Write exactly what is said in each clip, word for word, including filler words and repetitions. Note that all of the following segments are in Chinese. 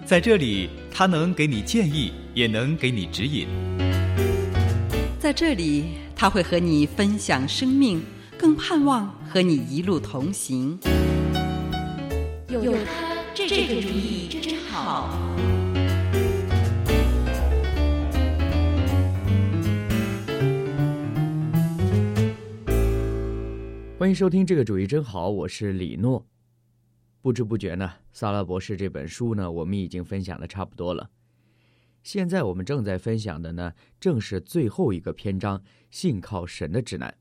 在这里，他能给你建议，也能给你指引。 在这里，他会和你分享生命，更盼望和你一路同行。 有他，这个主意真好。 欢迎收听这个主意真好，我是李诺。不知不觉呢，萨拉博士这本书呢，我们已经分享的差不多了。现在我们正在分享的呢，正是最后一个篇章，信靠神的指南。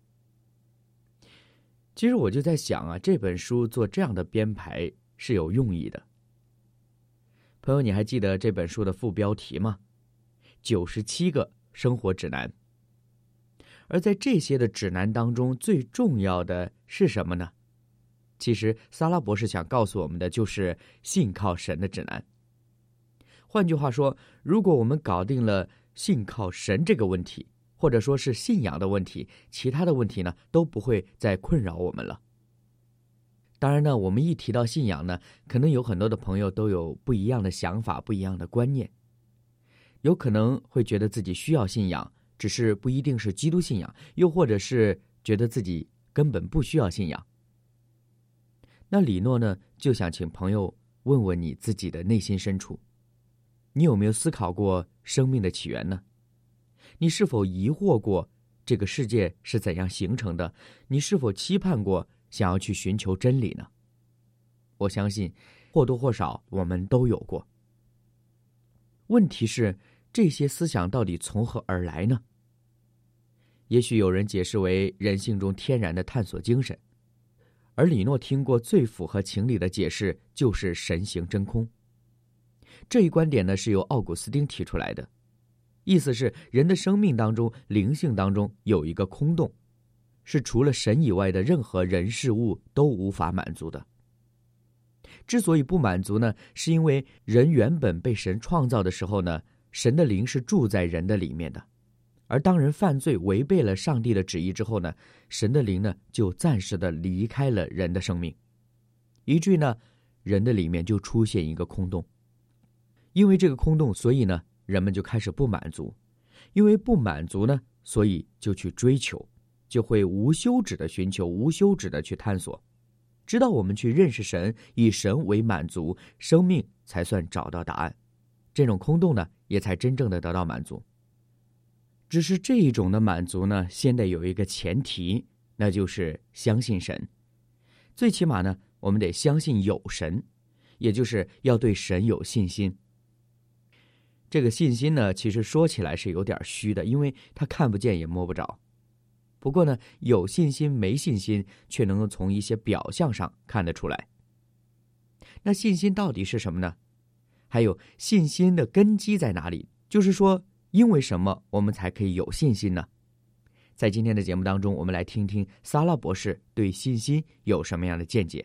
其实我就在想啊，这本书做这样的编排是有用意的。朋友，你还记得这本书的副标题吗？九十七个生活指南。而在这些的指南当中，最重要的是什么呢？其实萨拉博士想告诉我们的就是信靠神的指南。换句话说，如果我们搞定了信靠神这个问题，或者说是信仰的问题，其他的问题呢都不会再困扰我们了。当然呢，我们一提到信仰呢，可能有很多的朋友都有不一样的想法，不一样的观念，有可能会觉得自己需要信仰，只是不一定是基督信仰，又或者是觉得自己根本不需要信仰。那李诺呢，就想请朋友问问你自己的内心深处，你有没有思考过生命的起源呢？你是否疑惑过这个世界是怎样形成的？你是否期盼过想要去寻求真理呢？我相信或多或少我们都有过。问题是，这些思想到底从何而来呢？也许有人解释为人性中天然的探索精神，而李诺听过最符合情理的解释就是神行真空。这一观点呢，是由奥古斯丁提出来的，意思是人的生命当中、灵性当中有一个空洞，是除了神以外的任何人事物都无法满足的。之所以不满足呢，是因为人原本被神创造的时候呢，神的灵是住在人的里面的，而当人犯罪违背了上帝的旨意之后呢，神的灵呢就暂时的离开了人的生命，以至于呢人的里面就出现一个空洞。因为这个空洞，所以呢人们就开始不满足，因为不满足呢，所以就去追求，就会无休止的寻求，无休止的去探索，直到我们去认识神，以神为满足，生命才算找到答案，这种空洞呢也才真正的得到满足。只是这一种的满足呢，现在有一个前提，那就是相信神。最起码呢，我们得相信有神，也就是要对神有信心。这个信心呢，其实说起来是有点虚的，因为它看不见也摸不着。不过呢，有信心没信心，却能够从一些表象上看得出来。那信心到底是什么呢？还有信心的根基在哪里？就是说，因为什么我们才可以有信心呢？在今天的节目当中，我们来听听萨拉博士对信心有什么样的见解。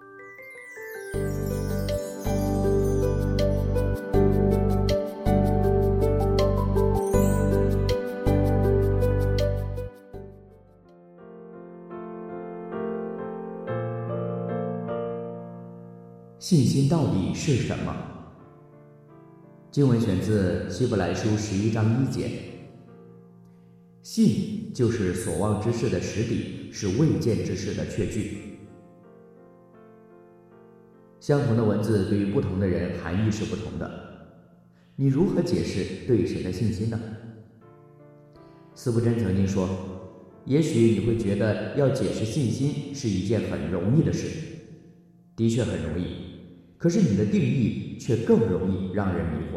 信心到底是什么？经文选自希伯来书十一章一节。信就是所望之事的实底，是未见之事的确据。相同的文字对于不同的人含义是不同的，你如何解释对神的信心呢？司布真曾经说，也许你会觉得要解释信心是一件很容易的事，的确很容易，可是你的定义却更容易让人迷惑。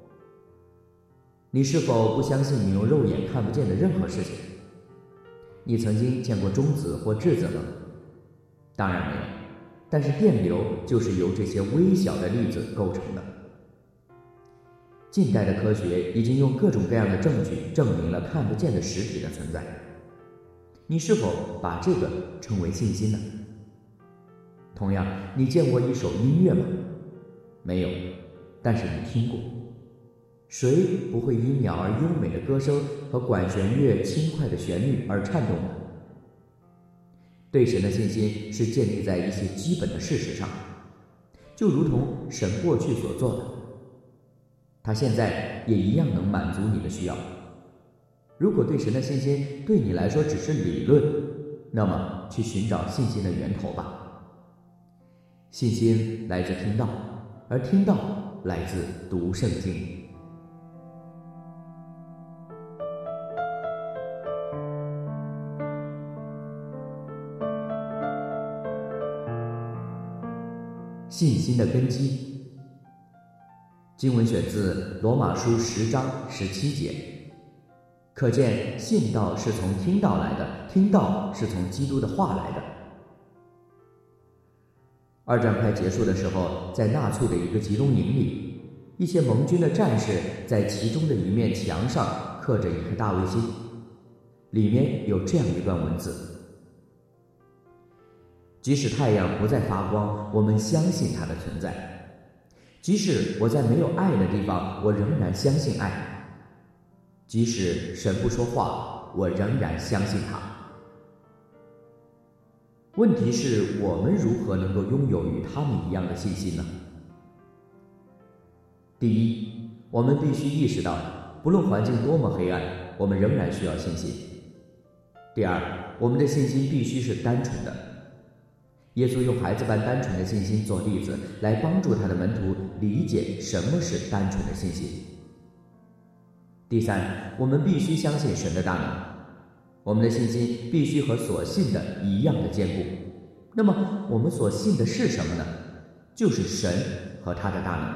你是否不相信你用肉眼看不见的任何事情？你曾经见过中子或质子吗？当然没有，但是电流就是由这些微小的粒子构成的。近代的科学已经用各种各样的证据证明了看不见的实体的存在。你是否把这个称为信心呢？同样，你见过一首音乐吗？没有，但是你听过。谁不会因鸟儿优美的歌声和管弦乐轻快的旋律而颤动呢？对神的信心是建立在一些基本的事实上，就如同神过去所做的， 它现在也一样能满足你的需要。如果对神的信心对你来说只是理论，那么去寻找信心的源头吧。信心来自听道，而听道来自读圣经。信心的根基。经文选自罗马书十章十七节，可见信道是从听道来的，听道是从基督的话来的。二战快结束的时候，在纳粹的一个集中营里，一些盟军的战士在其中的一面墙上刻着一颗大卫星，里面有这样一段文字：即使太阳不再发光，我们相信它的存在；即使我在没有爱的地方，我仍然相信爱；即使神不说话，我仍然相信他。问题是我们如何能够拥有与他们一样的信心呢？第一，我们必须意识到，不论环境多么黑暗，我们仍然需要信心。第二，我们的信心必须是单纯的。耶稣用孩子般单纯的信心做例子，来帮助他的门徒理解什么是单纯的信心。第三，我们必须相信神的大能。我们的信心必须和所信的一样的坚固。那么我们所信的是什么呢？就是神和他的大能。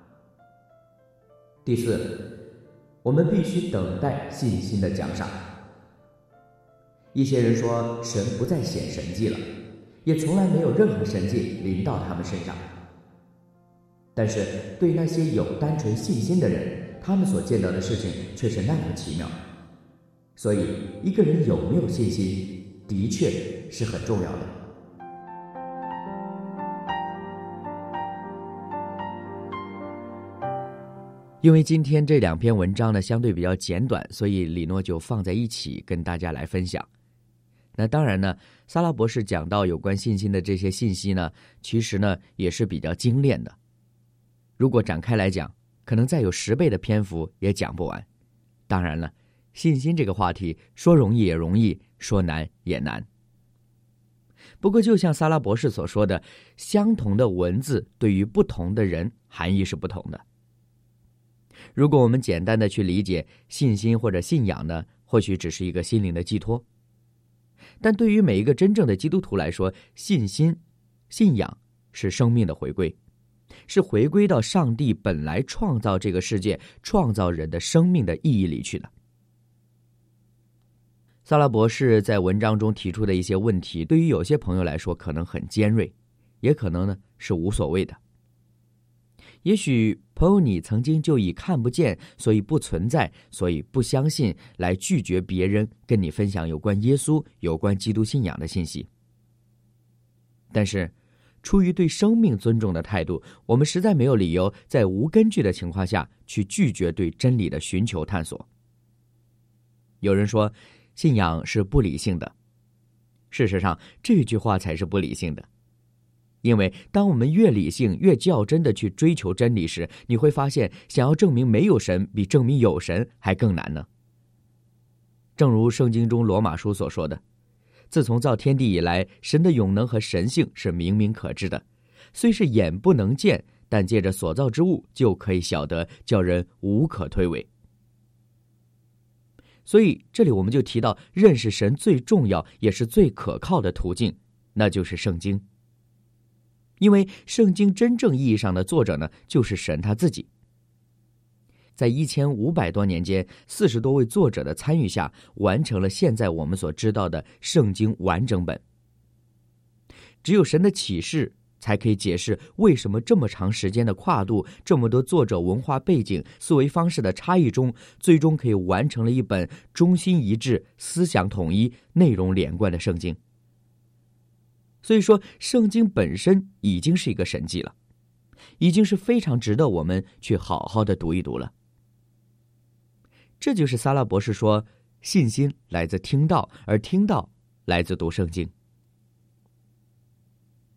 第四，我们必须等待信心的奖赏。一些人说神不再显神迹了，也从来没有任何神迹临到他们身上。但是对那些有单纯信心的人，他们所见到的事情却是那么奇妙。所以一个人有没有信心，的确是很重要的。 因为今天这两篇文章呢相对比较简短，所以李诺就放在一起跟大家来分享。那当然呢，萨拉博士讲到有关信心的这些信息呢，其实呢也是比较精炼的。如果展开来讲，可能再有十倍的篇幅也讲不完。当然了，信心这个话题说容易也容易，说难也难。不过就像萨拉博士所说的，相同的文字对于不同的人含义是不同的。如果我们简单的去理解信心或者信仰呢，或许只是一个心灵的寄托。但对于每一个真正的基督徒来说，信心、信仰是生命的回归，是回归到上帝本来创造这个世界、创造人的生命的意义里去的。萨拉博士在文章中提出的一些问题，对于有些朋友来说可能很尖锐，也可能呢是无所谓的。也许朋友你曾经就以看不见，所以不存在，所以不相信，来拒绝别人跟你分享有关耶稣、有关基督信仰的信息。但是出于对生命尊重的态度，我们实在没有理由在无根据的情况下去拒绝对真理的寻求探索。有人说信仰是不理性的，事实上这句话才是不理性的。因为当我们越理性越较真的去追求真理时，你会发现想要证明没有神比证明有神还更难呢。正如圣经中罗马书所说的，自从造天地以来，神的永能和神性是明明可知的，虽是眼不能见，但借着所造之物就可以晓得，叫人无可推诿。所以这里我们就提到认识神最重要也是最可靠的途径，那就是圣经。因为圣经真正意义上的作者呢，就是神他自己。在一千五百多年间，四十多位作者的参与下，完成了现在我们所知道的圣经完整本。只有神的启示才可以解释为什么这么长时间的跨度，这么多作者文化背景、思维方式的差异中，最终可以完成了一本中心一致、思想统一、内容连贯的圣经。所以说，圣经本身已经是一个神迹了，已经是非常值得我们去好好的读一读了。这就是萨拉博士说，信心来自听道，而听道来自读圣经。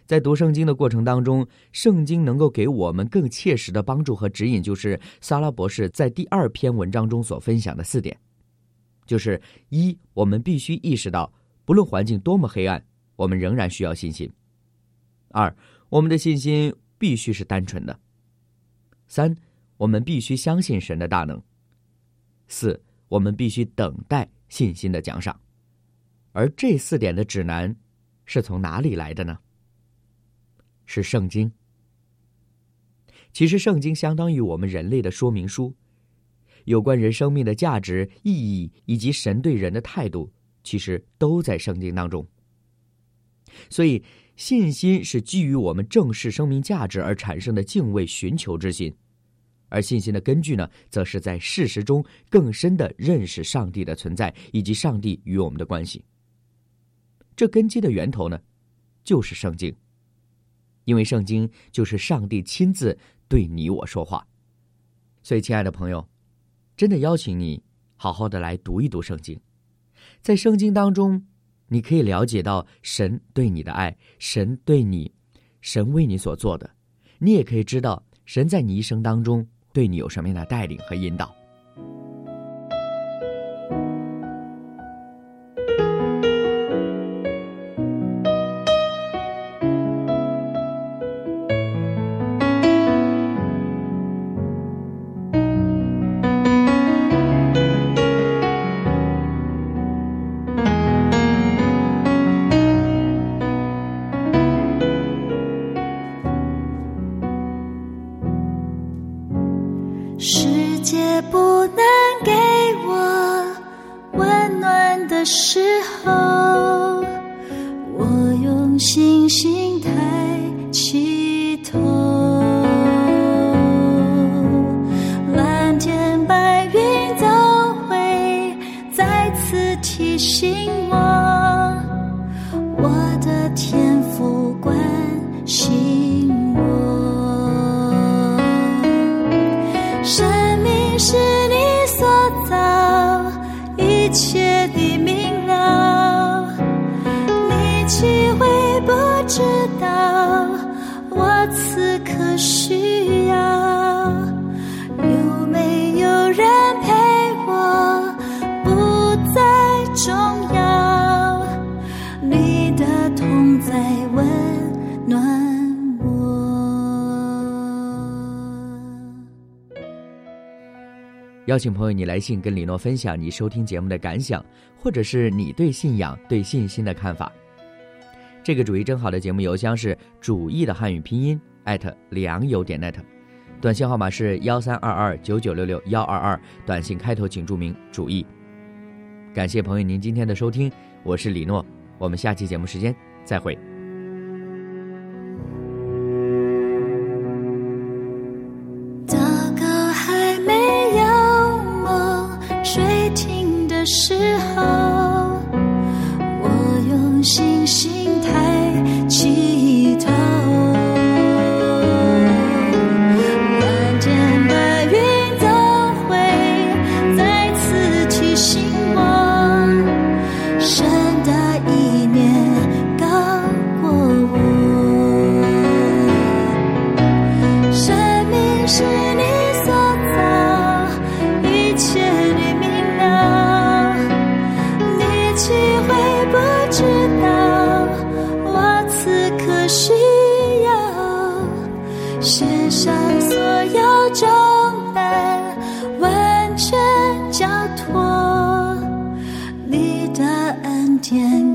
在读圣经的过程当中，圣经能够给我们更切实的帮助和指引，就是萨拉博士在第二篇文章中所分享的四点。就是一，我们必须意识到，不论环境多么黑暗，我们仍然需要信心。二，我们的信心必须是单纯的。三，我们必须相信神的大能。四，我们必须等待信心的奖赏。而这四点的指南是从哪里来的呢？是圣经。其实圣经相当于我们人类的说明书，有关人生命的价值、意义以及神对人的态度，其实都在圣经当中。所以信心是基于我们正视生命价值而产生的敬畏寻求之心，而信心的根据呢，则是在事实中更深地认识上帝的存在以及上帝与我们的关系。这根基的源头呢，就是圣经，因为圣经就是上帝亲自对你我说话。所以亲爱的朋友，真的邀请你好好的来读一读圣经。在圣经当中，你可以了解到神对你的爱，神对你，神为你所做的，你也可以知道神在你一生当中对你有什么样的带领和引导。 世界不能给我温暖的时候，我用星星抬起头，蓝天白云都会再次提醒我，我的天父关心我。生命是你所造，一切的明了，你岂会不知道我此刻需要？有没有人陪我不再重要，你的同在温暖邀请朋友你来信跟李诺分享你收听节目的感想，或者是你对信仰对信心的看法。这个主意真好的节目邮箱是主意的汉语拼音艾特良友点 net， 短信号码是幺三二二九九六六幺二二，短信开头请注明主意。感谢朋友您今天的收听，我是李诺，我们下期节目时间再会。 时候，我用星星抬起头，蓝天白云都会再次提醒我，神的意念高过我。生命是你所造，一切的明了，岂会不知道我此刻需要？卸下所有重担，完全交托，你的恩典